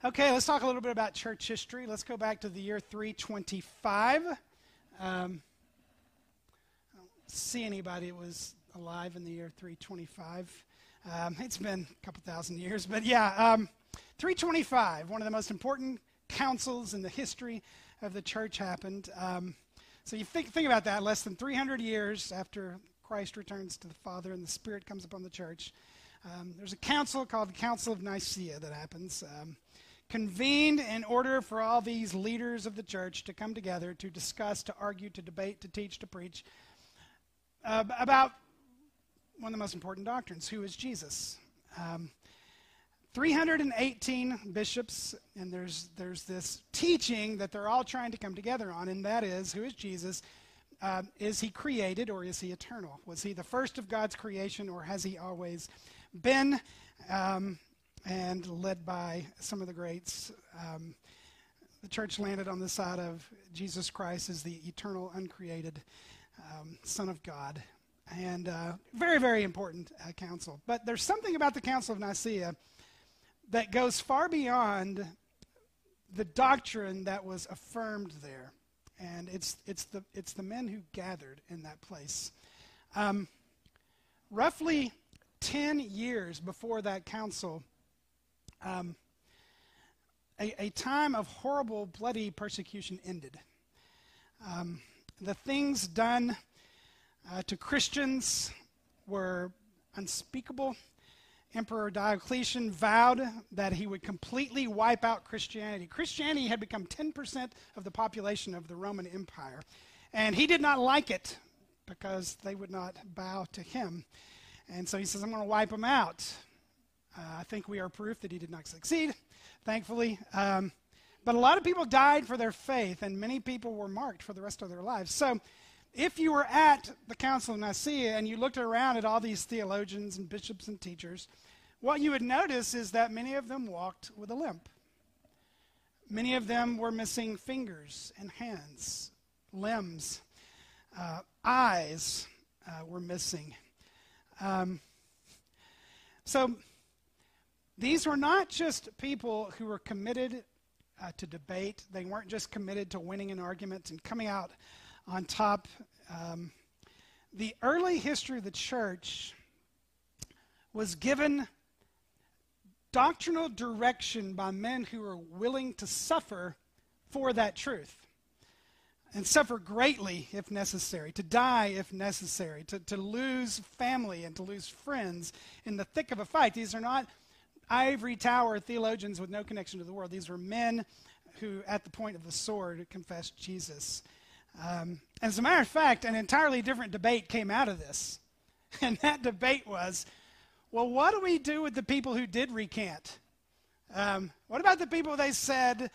Okay, let's talk a little bit about church history. Let's go back to the year 325. I don't see anybody that was alive in the year 325. It's been a couple thousand years, but yeah, 325, one of the most important councils in the history of the church happened. So you think about that, less than 300 years after Christ returns to the Father and the Spirit comes upon the church. There's a council called the Council of Nicaea that happens. Convened in order for all these leaders of the church to come together to discuss, to argue, to debate, to teach, to preach about one of the most important doctrines, who is Jesus. 318 bishops, and there's this teaching that they're all trying to come together on, and that is, who is Jesus? Is he created or is he eternal? Was he the first of God's creation or has he always been? And led by some of the greats, the church landed on the side of Jesus Christ as the eternal, uncreated Son of God. And very, very important council. But there's something about the Council of Nicaea that goes far beyond the doctrine that was affirmed there. And it's the men who gathered in that place. Roughly 10 years before that council, a time of horrible, bloody persecution ended. The things done to Christians were unspeakable. Emperor Diocletian vowed that he would completely wipe out Christianity. Christianity had become 10% of the population of the Roman Empire, and he did not like it because they would not bow to him. And so he says, I'm going to wipe them out. I think we are proof that he did not succeed, thankfully. But a lot of people died for their faith, and many people were marked for the rest of their lives. So if you were at the Council of Nicaea and you looked around at all these theologians and bishops and teachers, what you would notice is that many of them walked with a limp. Many of them were missing fingers and hands, limbs, eyes were missing. So these were not just people who were committed to debate. They weren't just committed to winning an argument and coming out on top. The early history of the church was given doctrinal direction by men who were willing to suffer for that truth. And suffer greatly if necessary, to die if necessary, to lose family and to lose friends in the thick of a fight. These are not ivory tower theologians with no connection to the world. These were men who, at the point of the sword, confessed Jesus. As a matter of fact, an entirely different debate came out of this. And that debate was, well, what do we do with the people who did recant? What about the people they said,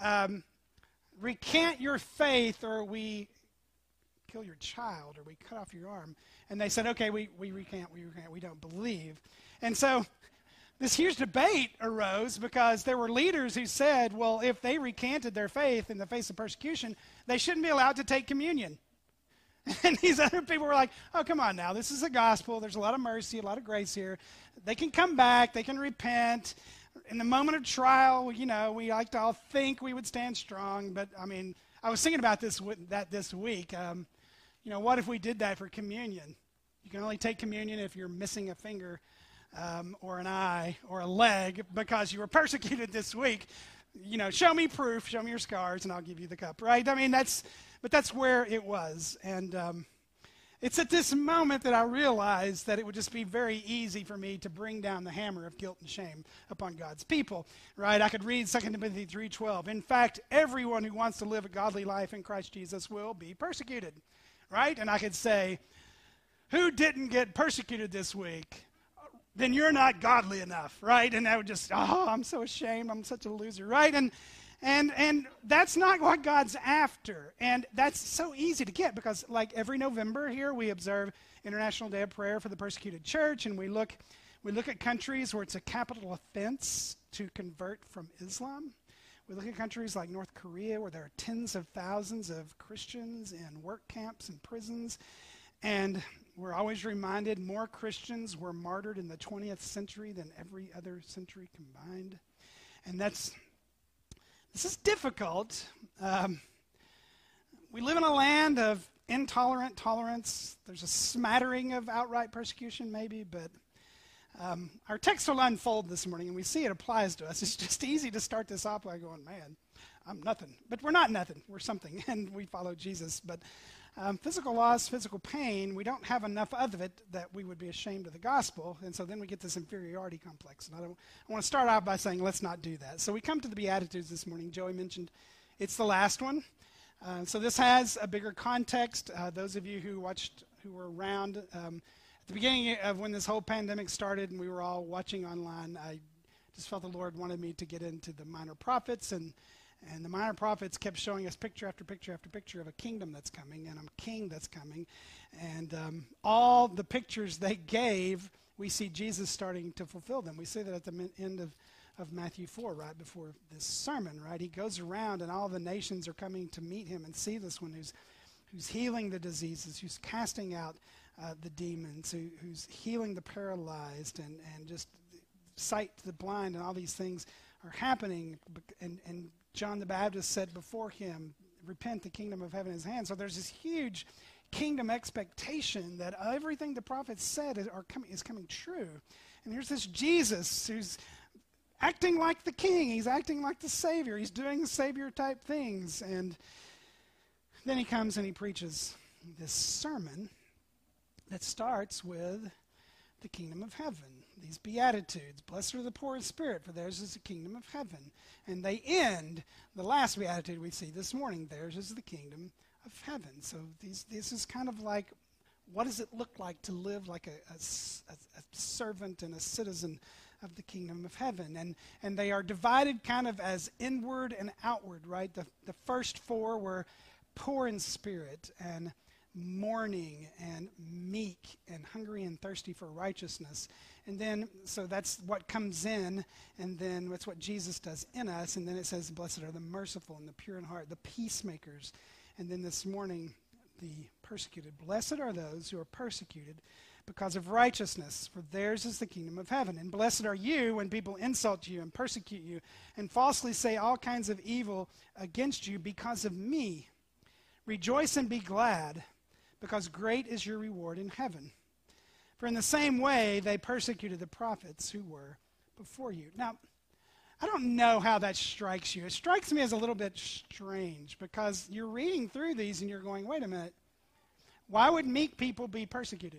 recant your faith or we kill your child or we cut off your arm? And they said, okay, we recant, we don't believe. And so this huge debate arose because there were leaders who said, well, if they recanted their faith in the face of persecution, they shouldn't be allowed to take communion. And these other people were like, oh, come on now, this is the gospel. There's a lot of mercy, a lot of grace here. They can come back, they can repent. In the moment of trial, you know, we like to all think we would stand strong. But, I mean, I was thinking about this week. You know, what if we did that for communion? You can only take communion if you're missing a finger or an eye or a leg because you were persecuted this week. You know, show me proof, show me your scars, and I'll give you the cup, right? I mean, that's where it was. And it's at this moment that I realized that it would just be very easy for me to bring down the hammer of guilt and shame upon God's people, right? I could read 2 Timothy 3:12. In fact, everyone who wants to live a godly life in Christ Jesus will be persecuted, right? And I could say, who didn't get persecuted this week? Then you're not godly enough, right? And I would just, oh, I'm so ashamed. I'm such a loser, right? And that's not what God's after. And that's so easy to get because, like, every November here we observe International Day of Prayer for the Persecuted Church, and we look at countries where it's a capital offense to convert from Islam. We look at countries like North Korea where there are tens of thousands of Christians in work camps and prisons. And we're always reminded more Christians were martyred in the 20th century than every other century combined. And that's This is difficult. We live in a land of intolerant tolerance. There's a smattering of outright persecution maybe, but our text will unfold this morning, and we see it applies to us. It's just easy to start this off by going, man, I'm nothing. But we're not nothing. We're something, and we follow Jesus. But physical loss, physical pain, we don't have enough of it that we would be ashamed of the gospel, and so then we get this inferiority complex. And I want to start out by saying let's not do that. So we come to the Beatitudes this morning. Joey mentioned it's the last one. So this has a bigger context. Those of you who were around at the beginning of when this whole pandemic started and we were all watching online, I just felt the Lord wanted me to get into the minor prophets, and the minor prophets kept showing us picture after picture after picture of a kingdom that's coming and a king that's coming. And all the pictures they gave, we see Jesus starting to fulfill them. We see that at the end of Matthew 4, right before this sermon, right? He goes around and all the nations are coming to meet him and see this one who's healing the diseases, who's casting out the demons, who's healing the paralyzed and just sight to the blind, and all these things are happening. And John the Baptist said before him, repent, the kingdom of heaven is at hand. So there's this huge kingdom expectation that everything the prophets said is coming true. And here's this Jesus who's acting like the king. He's acting like the Savior. He's doing the Savior-type things. And then he comes and he preaches this sermon that starts with the kingdom of heaven. These Beatitudes. Blessed are the poor in spirit, for theirs is the kingdom of heaven. And they end, the last Beatitude we see this morning, theirs is the kingdom of heaven. So this is kind of like, what does it look like to live like a servant and a citizen of the kingdom of heaven? And they are divided kind of as inward and outward, right? The first four were poor in spirit and mourning and meek and hungry and thirsty for righteousness. And then, so that's what comes in, and then that's what Jesus does in us. And then it says, blessed are the merciful and the pure in heart, the peacemakers. And then this morning, the persecuted. Blessed are those who are persecuted because of righteousness, for theirs is the kingdom of heaven. And blessed are you when people insult you and persecute you and falsely say all kinds of evil against you because of me. Rejoice and be glad, because great is your reward in heaven. For in the same way they persecuted the prophets who were before you. Now, I don't know how that strikes you. It strikes me as a little bit strange, because you're reading through these and you're going, wait a minute, why would meek people be persecuted?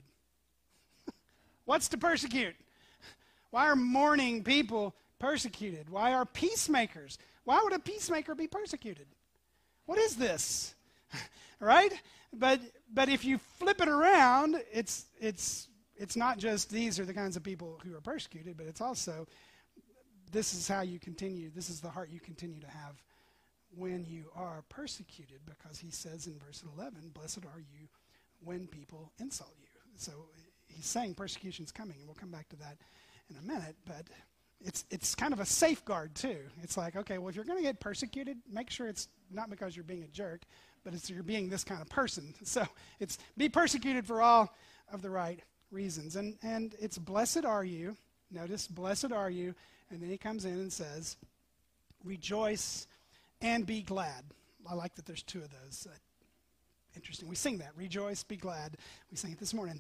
What's to persecute? Why are mourning people persecuted? Why are peacemakers? Why would a peacemaker be persecuted? What is this? Right? But if you flip it around, it's not just these are the kinds of people who are persecuted, but it's also this is how you continue. This is the heart you continue to have when you are persecuted, because he says in verse 11, blessed are you when people insult you. So he's saying persecution's coming, and we'll come back to that in a minute, but it's kind of a safeguard too. It's like, okay, well, if you're going to get persecuted, make sure it's not because you're being a jerk, but it's you're being this kind of person. So it's be persecuted for all of the right reasons. And it's blessed are you. Notice, blessed are you. And then he comes in and says, rejoice and be glad. I like that there's two of those. Interesting. We sing that. Rejoice, be glad. We sang it this morning.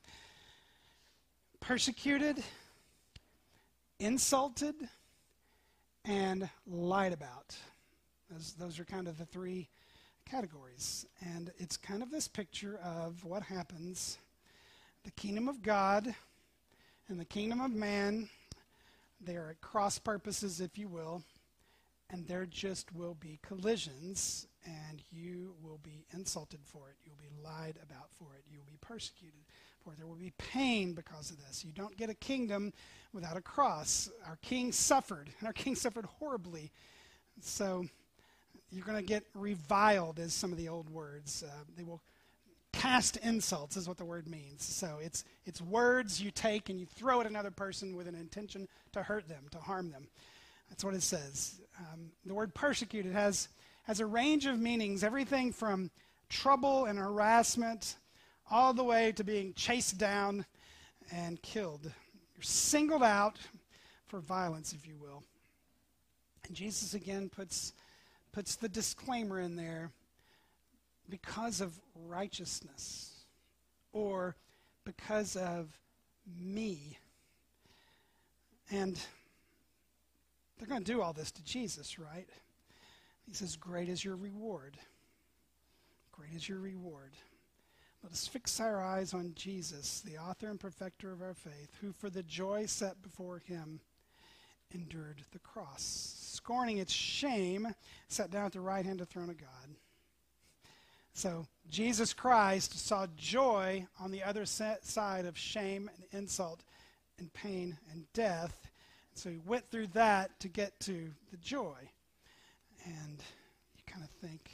Persecuted, insulted, and lied about. Those are kind of the three categories. And it's kind of this picture of what happens. The kingdom of God and the kingdom of man, they are at cross purposes, if you will, and there just will be collisions, and you will be insulted for it. You'll be lied about for it. You'll be persecuted for it. There will be pain because of this. You don't get a kingdom without a cross. Our king suffered, and our king suffered horribly. So you're going to get reviled, as some of the old words. They will cast insults, is what the word means. So it's words you take and you throw at another person with an intention to hurt them, to harm them. That's what it says. The word persecuted has a range of meanings, everything from trouble and harassment all the way to being chased down and killed. You're singled out for violence, if you will. And Jesus again puts the disclaimer in there, because of righteousness or because of me. And they're going to do all this to Jesus, right? He says, great is your reward. Great is your reward. Let us fix our eyes on Jesus, the author and perfecter of our faith, who for the joy set before him endured the cross, scorning its shame, sat down at the right hand of the throne of God. So Jesus Christ saw joy on the other side of shame and insult and pain and death. And so he went through that to get to the joy. And you kind of think,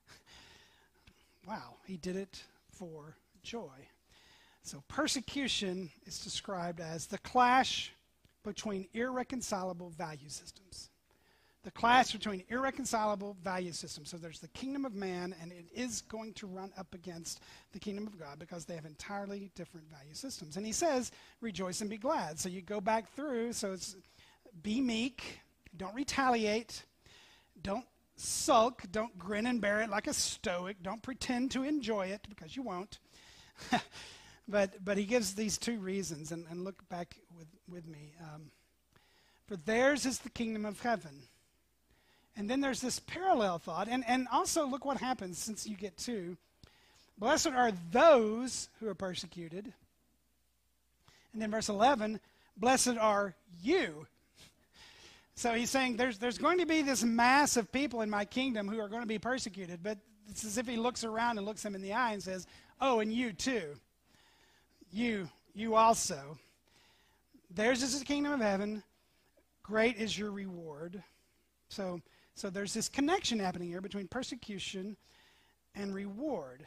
wow, he did it for joy. So persecution is described as the clash between irreconcilable value systems. The clash between irreconcilable value systems. So there's the kingdom of man, and it is going to run up against the kingdom of God because they have entirely different value systems. And he says, rejoice and be glad. So you go back through, so it's be meek, don't retaliate, don't sulk, don't grin and bear it like a stoic, don't pretend to enjoy it because you won't. But he gives these two reasons, and look back with me. For theirs is the kingdom of heaven. And then there's this parallel thought, and also look what happens since you get to, blessed are those who are persecuted. And then verse 11, blessed are you. So he's saying there's going to be this mass of people in my kingdom who are going to be persecuted, but it's as if he looks around and looks them in the eye and says, oh, and you too. You also. Theirs is the kingdom of heaven. Great is your reward. So there's this connection happening here between persecution and reward,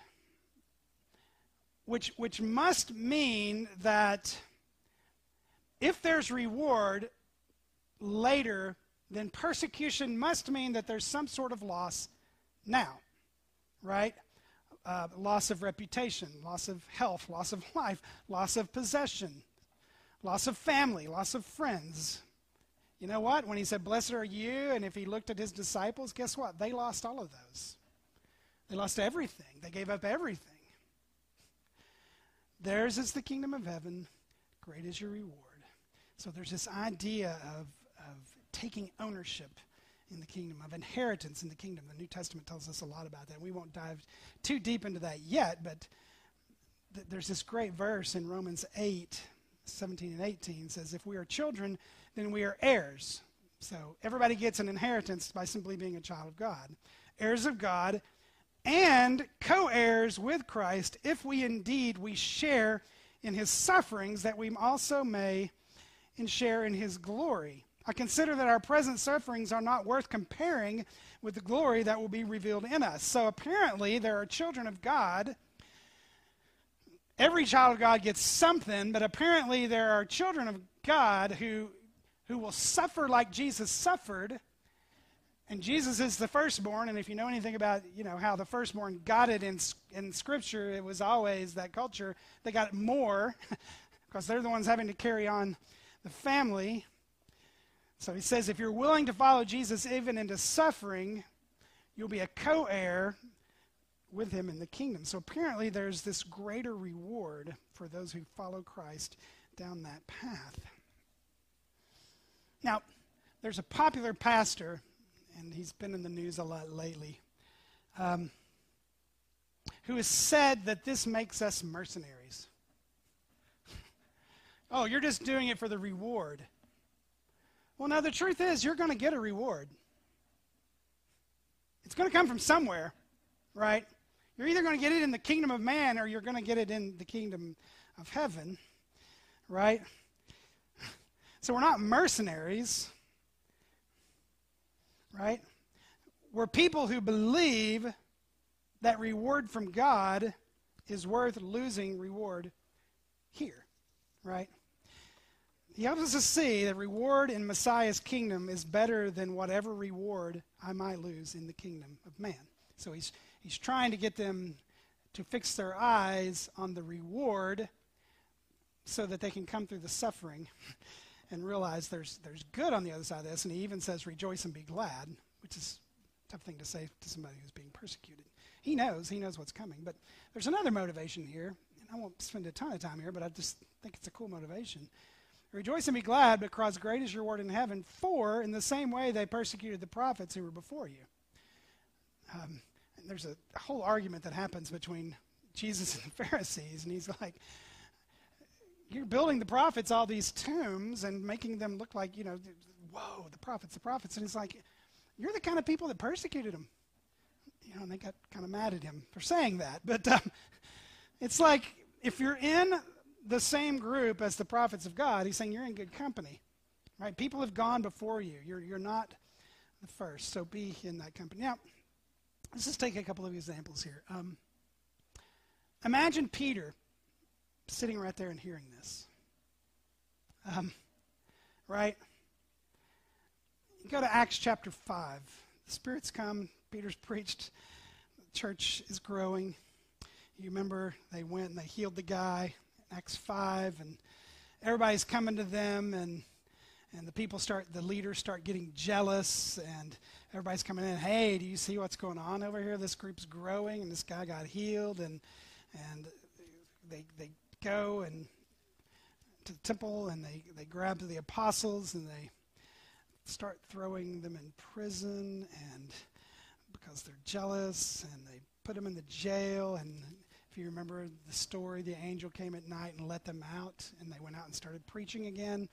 which must mean that if there's reward later, then persecution must mean that there's some sort of loss now, right? Loss of reputation, loss of health, loss of life, loss of possession, loss of family, loss of friends. You know what? When he said, blessed are you, and if he looked at his disciples, guess what? They lost all of those. They lost everything. They gave up everything. Theirs is the kingdom of heaven. Great is your reward. So there's this idea of taking ownership in the kingdom, of inheritance in the kingdom. The New Testament tells us a lot about that. We won't dive too deep into that yet, but there's this great verse in Romans 8, 17 and 18 says, if we are children, then we are heirs. So everybody gets an inheritance by simply being a child of God. Heirs of God and co-heirs with Christ, if we indeed we share in his sufferings, that we also may share in his glory. I consider that our present sufferings are not worth comparing with the glory that will be revealed in us. So apparently there are children of God. Every child of God gets something, but apparently there are children of God who will suffer like Jesus suffered. And Jesus is the firstborn, and if you know anything about, how the firstborn got it in Scripture, it was always that culture. They got more because they're the ones having to carry on the family. So he says, if you're willing to follow Jesus even into suffering, you'll be a co-heir with him in the kingdom. So apparently there's this greater reward for those who follow Christ down that path. Now, there's a popular pastor, and he's been in the news a lot lately, who has said that this makes us mercenaries. Oh, you're just doing it for the reward. Well, no, the truth is you're going to get a reward. It's going to come from somewhere, right? You're either going to get it in the kingdom of man or you're going to get it in the kingdom of heaven, right? So we're not mercenaries, right? We're people who believe that reward from God is worth losing reward here, right? He helps us see that reward in Messiah's kingdom is better than whatever reward I might lose in the kingdom of man. So he's trying to get them to fix their eyes on the reward so that they can come through the suffering and realize there's good on the other side of this. And he even says, rejoice and be glad, which is a tough thing to say to somebody who's being persecuted. He knows what's coming. But there's another motivation here, and I won't spend a ton of time here, but I just think it's a cool motivation. Rejoice and be glad, because great is your reward in heaven, for in the same way they persecuted the prophets who were before you. And there's a whole argument that happens between Jesus and the Pharisees, and he's like, you're building the prophets all these tombs and making them look like, whoa, the prophets. And he's like, you're the kind of people that persecuted them. And they got kind of mad at him for saying that. But it's like, if you're in the same group as the prophets of God, he's saying you're in good company, right? People have gone before you. You're not the first, so be in that company. Now, let's just take a couple of examples here. Imagine Peter sitting right there and hearing this, right? You go to Acts chapter 5. The Spirit's come. Peter's preached. The church is growing. You remember they went and they healed the guy in Acts 5, and everybody's coming to them, and the leaders start getting jealous, and everybody's coming in. Hey, do you see what's going on over here? This group's growing, and this guy got healed, and they go and to the temple, and they grab the apostles, and they start throwing them in prison, and because they're jealous, and they put them in the jail. And if you remember the story, the angel came at night and let them out, and they went out and started preaching again.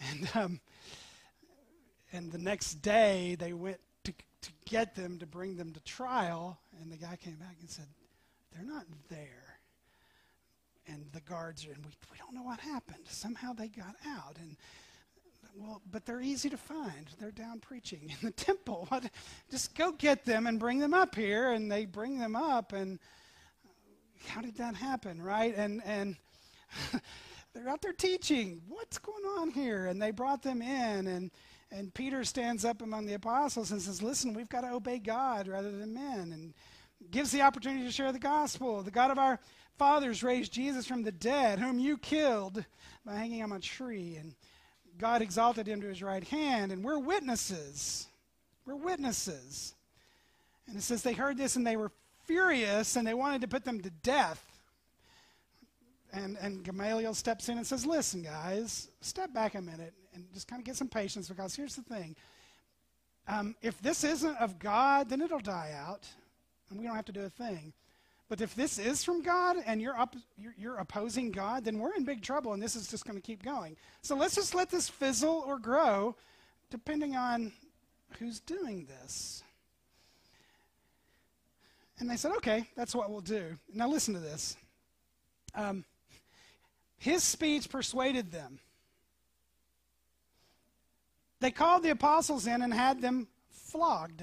And the next day they went to get them, to bring them to trial, and the guy came back and said, they're not there. And the guards are, and we don't know what happened. Somehow they got out. And well, but they're easy to find. They're down preaching in the temple. Just go get them and bring them up here. And they bring them up, and how did that happen, right? And they're out there teaching. What's going on here? And they brought them in, and Peter stands up among the apostles and says, listen, we've got to obey God rather than men, and gives the opportunity to share the gospel. The God of our fathers raised Jesus from the dead, whom you killed by hanging him on a tree, and God exalted him to his right hand, and we're witnesses. We're witnesses. And it says they heard this, and they were furious, and they wanted to put them to death. And Gamaliel steps in and says, listen, guys, step back a minute and just kind of get some patience, because here's the thing. If this isn't of God, then it'll die out, and we don't have to do a thing. But if this is from God and you're opposing God, then we're in big trouble, and this is just going to keep going. So let's just let this fizzle or grow, depending on who's doing this. And they said, okay, that's what we'll do. Now listen to this. His speech persuaded them. They called the apostles in and had them flogged.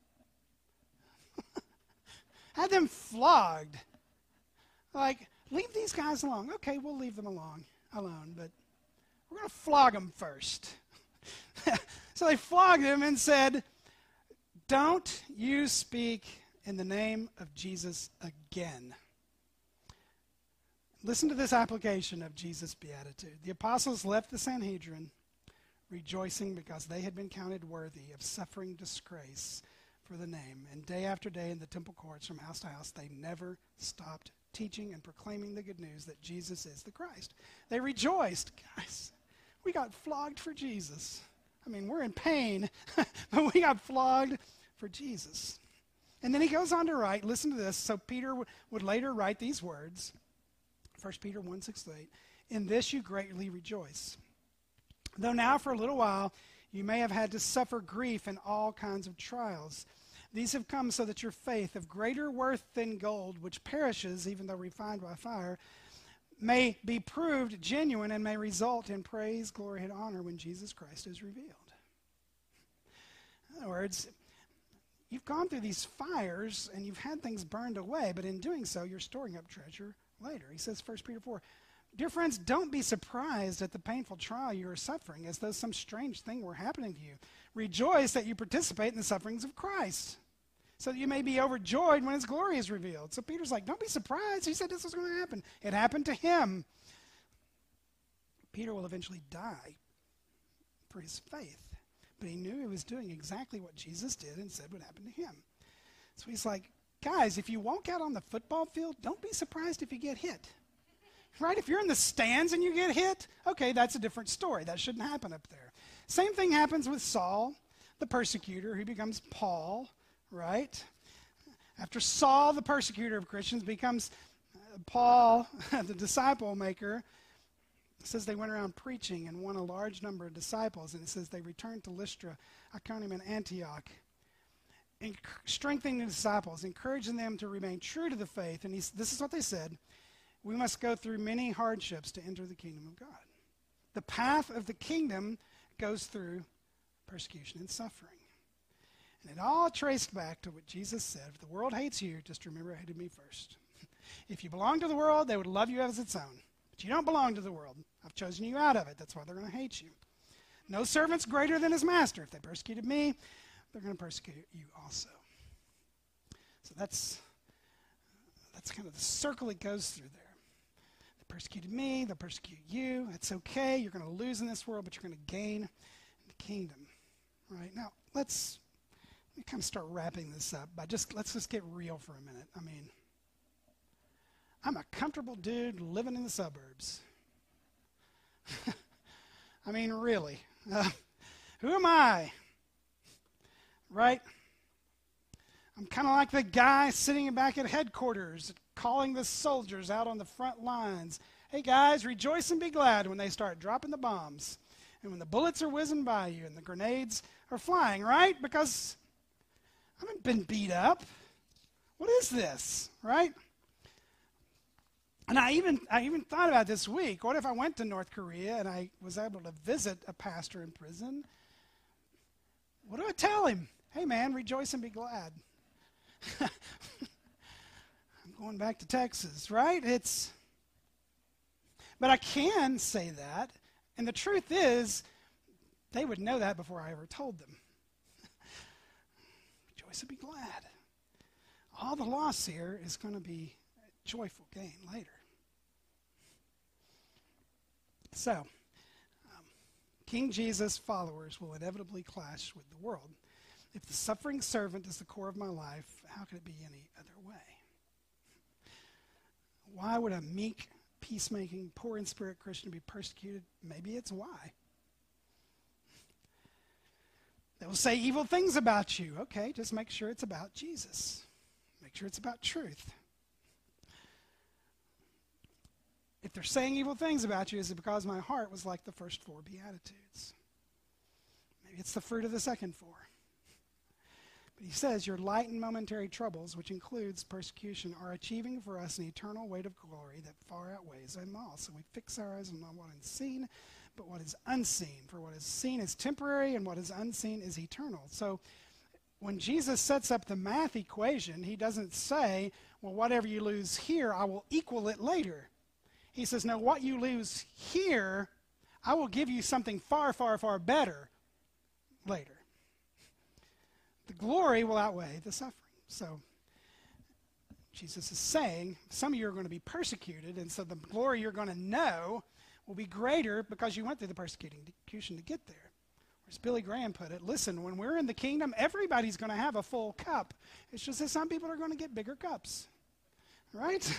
Had them flogged. Like, leave these guys alone. Okay, we'll leave them alone, but we're going to flog them first. So they flogged him and said, don't you speak in the name of Jesus again. Listen to this application of Jesus' beatitude. The apostles left the Sanhedrin rejoicing because they had been counted worthy of suffering disgrace for the name. And day after day in the temple courts from house to house, they never stopped teaching and proclaiming the good news that Jesus is the Christ. They rejoiced. Guys, we got flogged for Jesus. I mean, we're in pain, but we got flogged for Jesus. And then he goes on to write, listen to this. So Peter would later write these words, 1 Peter 1:6-8, in this you greatly rejoice. Though now for a little while you may have had to suffer grief in all kinds of trials. These have come so that your faith, of greater worth than gold, which perishes even though refined by fire, may be proved genuine and may result in praise, glory, and honor when Jesus Christ is revealed. In other words, you've gone through these fires and you've had things burned away, but in doing so, you're storing up treasure later. He says, 1 Peter 4, dear friends, don't be surprised at the painful trial you are suffering as though some strange thing were happening to you. Rejoice that you participate in the sufferings of Christ, so that you may be overjoyed when his glory is revealed. So Peter's like, don't be surprised. He said this was going to happen. It happened to him. Peter will eventually die for his faith. But he knew he was doing exactly what Jesus did and said would happen to him. So he's like, guys, if you walk out on the football field, don't be surprised if you get hit. Right? If you're in the stands and you get hit, okay, that's a different story. That shouldn't happen up there. Same thing happens with Saul, the persecutor, who becomes Paul, right? After Saul, the persecutor of Christians, becomes Paul, the disciple maker. It says they went around preaching and won a large number of disciples. And it says they returned to Lystra, Iconium, and Antioch, strengthening the disciples, encouraging them to remain true to the faith. And this is what they said: we must go through many hardships to enter the kingdom of God. The path of the kingdom goes through persecution and suffering. And it all traced back to what Jesus said: if the world hates you, just remember it hated me first. If you belong to the world, they would love you as its own. But you don't belong to the world. I've chosen you out of it. That's why they're going to hate you. No servant's greater than his master. If they persecuted me, they're going to persecute you also. So that's kind of the circle it goes through there. They persecuted me, they'll persecute you. It's okay. You're going to lose in this world, but you're going to gain in the kingdom. Right? Now, let's kind of start wrapping this up by let's just get real for a minute. I mean, I'm a comfortable dude living in the suburbs. I mean, really. Who am I? Right? I'm kind of like the guy sitting back at headquarters calling the soldiers out on the front lines. Hey guys, rejoice and be glad when they start dropping the bombs and when the bullets are whizzing by you and the grenades are flying, right? Because I haven't been beat up. What is this, right? And I even thought about this week, what if I went to North Korea and I was able to visit a pastor in prison? What do I tell him? Hey man, rejoice and be glad. I'm going back to Texas, right? But I can say that, and the truth is, they would know that before I ever told them. Rejoice and be glad. All the loss here is going to be joyful gain later. So, King Jesus followers will inevitably clash with the world. If the suffering servant is the core of my life, how could it be any other way? Why would a meek, peacemaking, poor in spirit Christian be persecuted? Maybe it's why. They will say evil things about you. Okay, just make sure it's about Jesus. Make sure it's about truth. If they're saying evil things about you, is it because my heart was like the first 4 Beatitudes? Maybe it's the fruit of the second 4. But he says, your light and momentary troubles, which includes persecution, are achieving for us an eternal weight of glory that far outweighs them all. So we fix our eyes on not what is seen, but what is unseen. For what is seen is temporary, and what is unseen is eternal. So when Jesus sets up the math equation, he doesn't say, well, whatever you lose here, I will equal it later. He says, no, what you lose here, I will give you something far, far, far better later. The glory will outweigh the suffering. So Jesus is saying, some of you are going to be persecuted, and so the glory you're going to know will be greater because you went through the persecution to get there. Or as Billy Graham put it, listen, when we're in the kingdom, everybody's going to have a full cup. It's just that some people are going to get bigger cups. Right?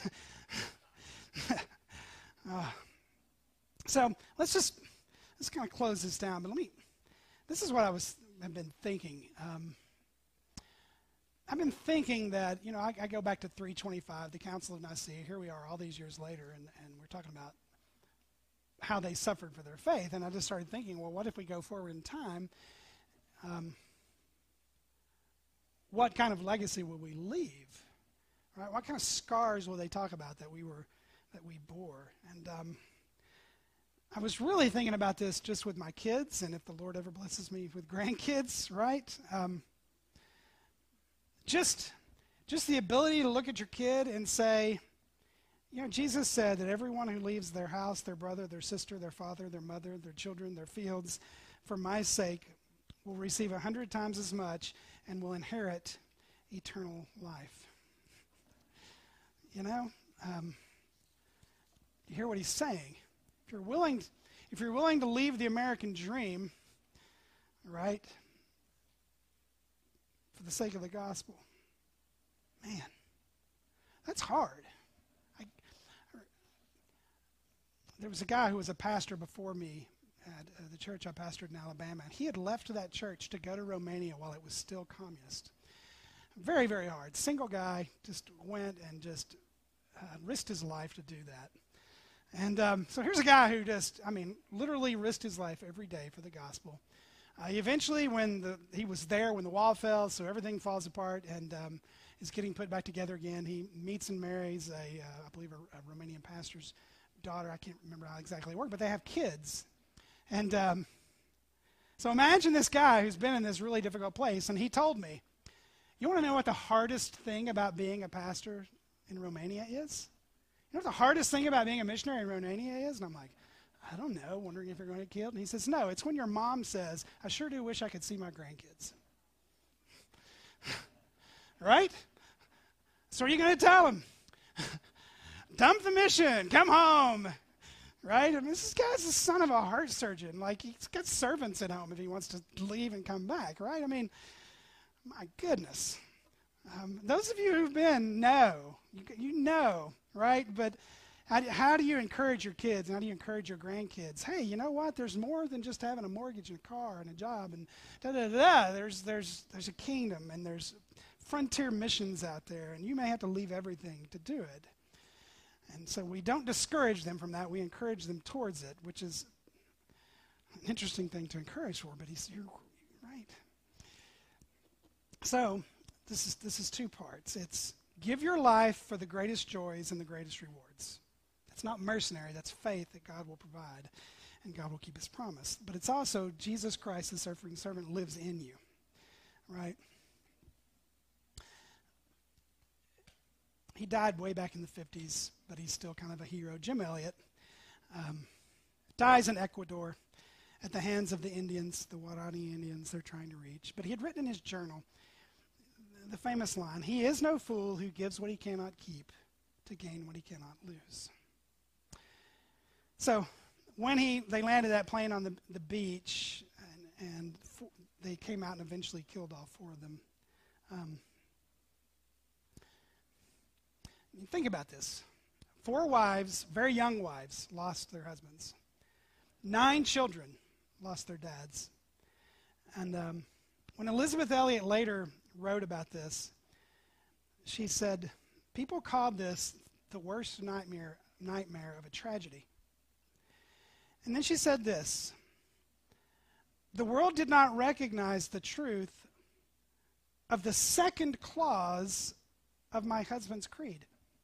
So let's kind of close this down. But this is what I've been thinking. I've been thinking that, I go back to 325, the Council of Nicaea. Here we are all these years later, and we're talking about how they suffered for their faith. And I just started thinking, well, what if we go forward in time? What kind of legacy will we leave? Right? What kind of scars will they talk about that we bore? And I was really thinking about this just with my kids, and if the Lord ever blesses me with grandkids, right? Just the ability to look at your kid and say, Jesus said that everyone who leaves their house, their brother, their sister, their father, their mother, their children, their fields, for my sake, will receive 100 times as much and will inherit eternal life. You hear what he's saying. If you're willing to leave the American dream right? For the sake of the gospel. Man, that's hard. There was a guy who was a pastor before me at the church I pastored in Alabama. He had left that church to go to Romania while it was still communist. Very, very hard. Single guy, just went and just risked his life to do that. And so here's a guy who just, literally risked his life every day for the gospel. Eventually, when he was there when the wall fell, so everything falls apart and is getting put back together again, he meets and marries I believe a Romanian pastor's daughter. I can't remember how exactly it worked, but they have kids. And so imagine this guy who's been in this really difficult place, and he told me, you want to know what the hardest thing about being a pastor in Romania is? You know what the hardest thing about being a missionary in Romania is? And I'm like, I don't know, wondering if you're going to get killed. And he says, no, it's when your mom says, I sure do wish I could see my grandkids. Right? So are you going to tell him? Dump the mission, come home. Right? This guy's the son of a heart surgeon. Like, he's got servants at home if he wants to leave and come back, right? My goodness. Those of you who've been know, you know, right? But how do you encourage your kids? How do you encourage your grandkids? Hey, you know what? There's more than just having a mortgage and a car and a job and da-da-da-da. There's a kingdom, and there's frontier missions out there, and you may have to leave everything to do it. And so we don't discourage them from that. We encourage them towards it, which is an interesting thing to encourage for, but you're right. So this is two parts. It's give your life for the greatest joys and the greatest rewards. That's not mercenary. That's faith that God will provide, and God will keep his promise. But it's also Jesus Christ, the suffering servant, lives in you, right? He died way back in the 50s, but he's still kind of a hero. Jim Elliot dies in Ecuador at the hands of the Indians, the Guarani Indians they're trying to reach. But he had written in his journal the famous line, he is no fool who gives what he cannot keep to gain what he cannot lose. So when they landed that plane on the beach, and they came out and eventually killed all four of them. Think about this. 4 wives, very young wives, lost their husbands. 9 children lost their dads. And when Elizabeth Elliot later wrote about this, she said, people called this the worst nightmare of a tragedy. And then she said this, the world did not recognize the truth of the second clause of my husband's creed.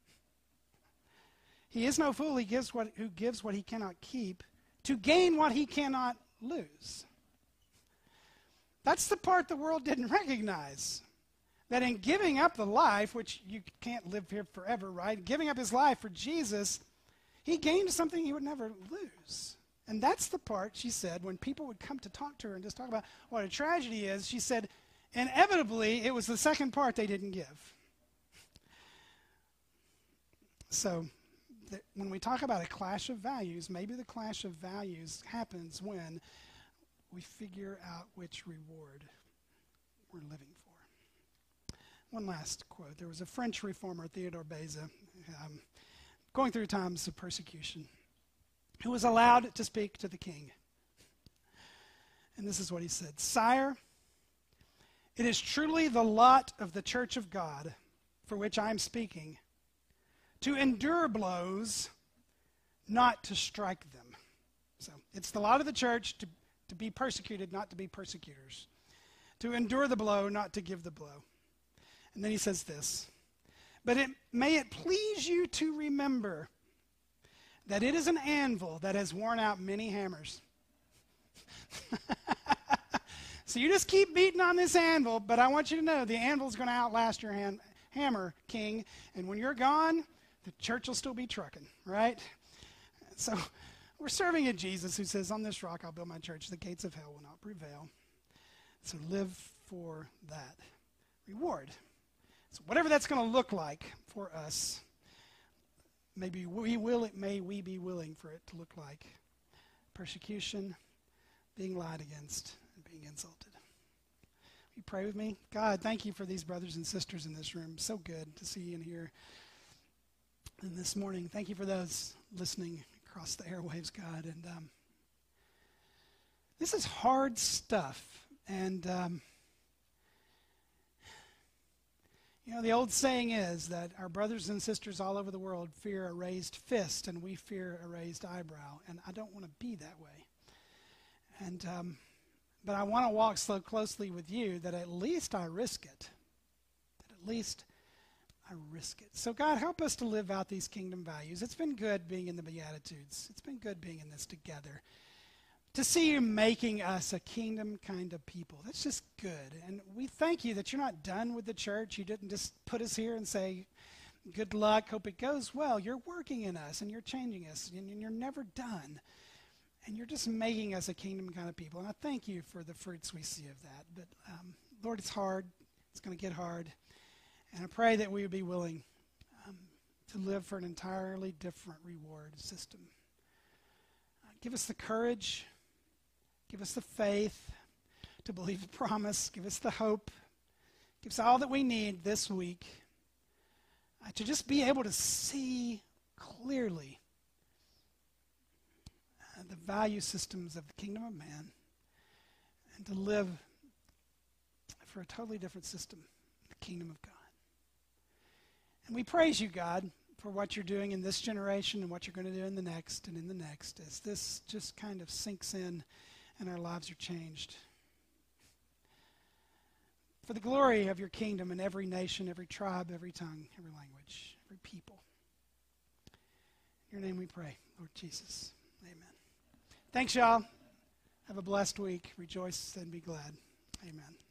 He is no fool who gives what he cannot keep to gain what he cannot lose. That's the part the world didn't recognize. That in giving up the life, which you can't live here forever, right? Giving up his life for Jesus, he gained something he would never lose. And that's the part, she said, when people would come to talk to her and just talk about what a tragedy is, she said, inevitably, it was the second part they didn't give. So when we talk about a clash of values, maybe the clash of values happens when we figure out which reward we're living for. One last quote. There was a French reformer, Theodore Beza, going through times of persecution, who was allowed to speak to the king. And this is what he said, Sire, it is truly the lot of the church of God, for which I am speaking, to endure blows, not to strike them. So it's the lot of the church to be persecuted, not to be persecutors. To endure the blow, not to give the blow. And then he says this, but may it please you to remember that it is an anvil that has worn out many hammers. So you just keep beating on this anvil, but I want you to know the anvil is going to outlast your hammer, king, and when you're gone, the church will still be trucking, right? So we're serving a Jesus who says, on this rock I'll build my church. The gates of hell will not prevail. So live for that reward. So whatever that's going to look like for us, may we be willing for it to look like persecution, being lied against, and being being insulted. You pray with me? God, thank you for these brothers and sisters in this room. So good to see you and hear. And this morning, thank you for those listening across the airwaves, God. And this is hard stuff. And, the old saying is that our brothers and sisters all over the world fear a raised fist, and we fear a raised eyebrow. And I don't want to be that way. And but I want to walk so closely with you that at least I risk it. That at least I risk it. So God, help us to live out these kingdom values. It's been good being in the Beatitudes. It's been good being in this together. To see you making us a kingdom kind of people. That's just good. And we thank you that you're not done with the church. You didn't just put us here and say, good luck, hope it goes well. You're working in us and you're changing us and you're never done. And you're just making us a kingdom kind of people. And I thank you for the fruits we see of that. But, Lord, it's hard. It's going to get hard. And I pray that we would be willing to live for an entirely different reward system. Give us the courage. Give us the faith to believe the promise. Give us the hope. Give us all that we need this week to just be able to see clearly the value systems of the kingdom of man and to live for a totally different system, the kingdom of God. And we praise you, God, for what you're doing in this generation and what you're going to do in the next and in the next as this just kind of sinks in and our lives are changed. For the glory of your kingdom in every nation, every tribe, every tongue, every language, every people. In your name we pray, Lord Jesus. Amen. Thanks, y'all. Have a blessed week. Rejoice and be glad. Amen.